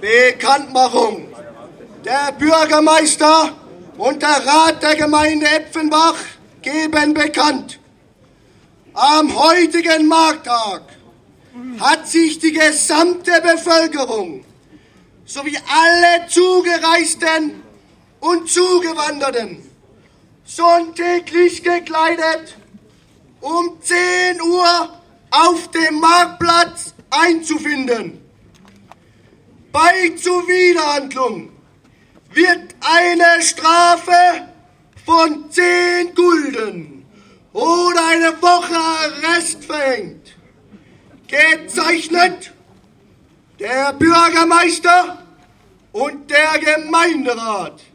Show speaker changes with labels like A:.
A: Bekanntmachung. Der Bürgermeister und der Rat der Gemeinde Epfenbach geben bekannt: Am heutigen Markttag hat sich die gesamte Bevölkerung sowie alle Zugereisten und Zugewanderten sonntäglich gekleidet um 10 Uhr auf dem Marktplatz einzufinden. Bei Zuwiderhandlung wird eine Strafe von 10 Gulden oder eine Woche Arrest verhängt. Gezeichnet der Bürgermeister und der Gemeinderat.